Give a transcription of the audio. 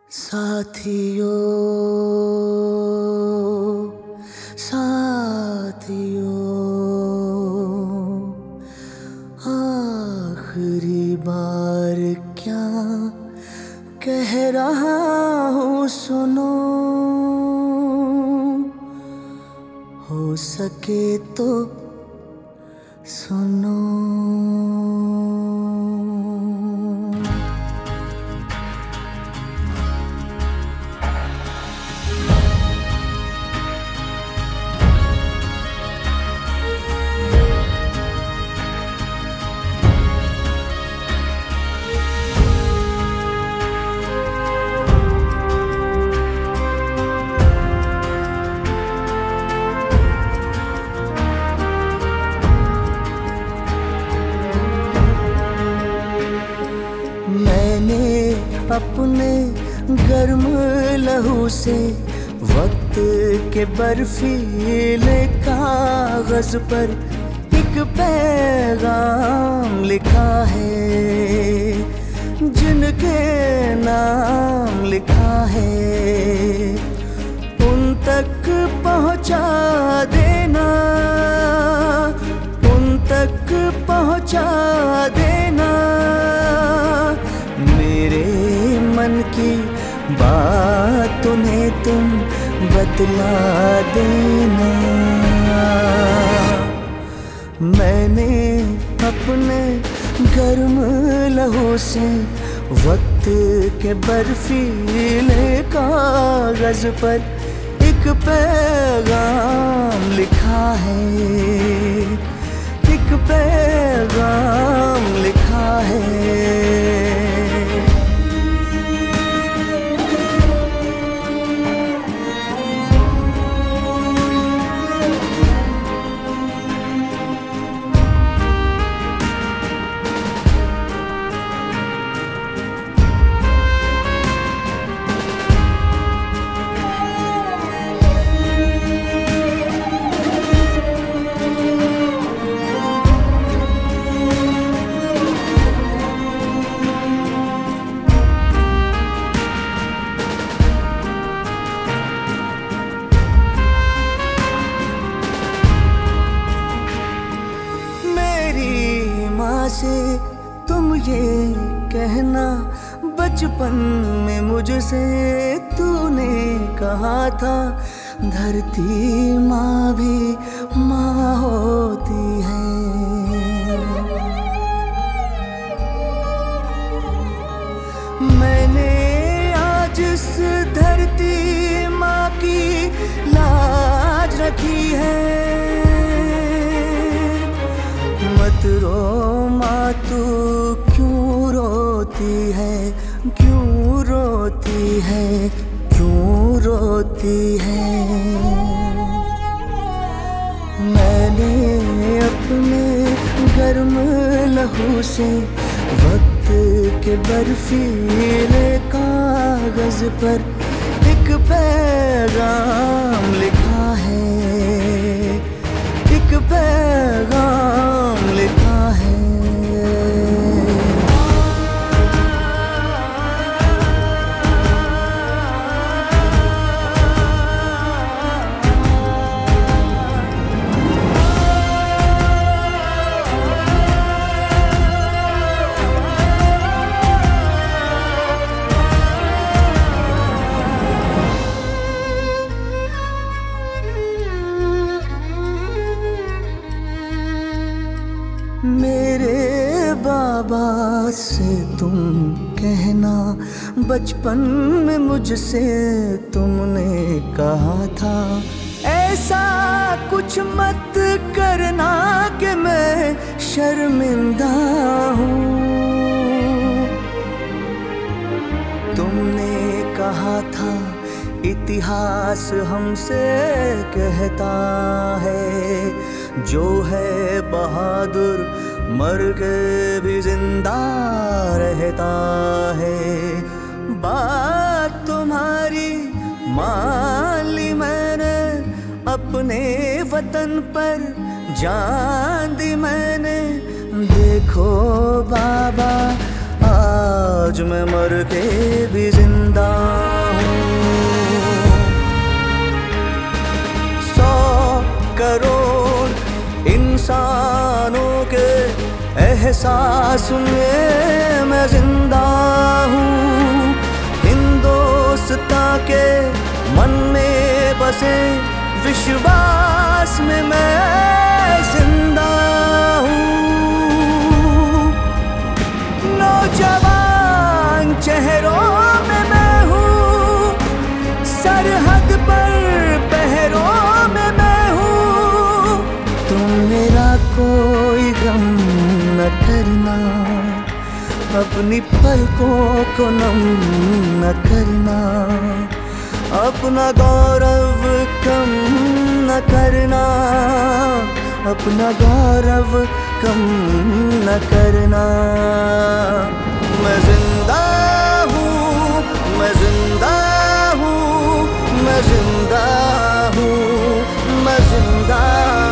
साथियों साथियों, आखिरी बार क्या कह रहा हूँ सुनो, हो सके तो सुनो। अपने गर्म लहू से वक्त के बर्फीले कागज पर एक पैगाम लिखा है, जिनके नाम लिखा है उन तक पहुंचा देना, उन तक पहुंचा देना। मेरे मन की बात उन्हें तुम बतला देना। मैंने अपने गर्म लहू से वक्त के बर्फीले कागज पर एक पैगाम लिखा है, एक पैगाम लिखा है। से तुम ये कहना, बचपन में मुझसे तूने कहा था धरती माँ भी माँ होती है। मैंने आज इस धरती माँ की लाज रखी है। मत रो माँ तू क्यों रोती है, क्यों रोती है, क्यों रोती है। मैंने अपने गर्म लहू से वक्त के बर्फीले कागज पर एक पैगाम लिखा है, एक पैगाम लिखा है। मेरे बाबा से तुम कहना, बचपन में मुझसे तुमने कहा था ऐसा कुछ मत करना कि मैं शर्मिंदा हूँ। तुमने कहा था इतिहास हमसे कहता है जो है बहादुर मर के भी जिंदा रहता है। बात तुम्हारी मान ली मैंने, अपने वतन पर जान दी मैंने। देखो बाबा आज मैं मर के भी जिंदा करोड़ इंसानों के एहसास में मैं जिंदा हूँ। हिंदुस्तां के मन में बसे विश्वास में मैं जिंदा हूँ। नौजवान चेहरों में मैं हूँ, सरहद पर पहरों में मैं हूँ। तुम मेरा कोई गम न करना, अपनी पलकों को नम न करना, अपना गौरव कम न करना, अपना गौरव कम न करना। मैं जिंदा हूँ, मैं जिंदा हूँ, मैं जिंदा हूँ, मैं जिंदा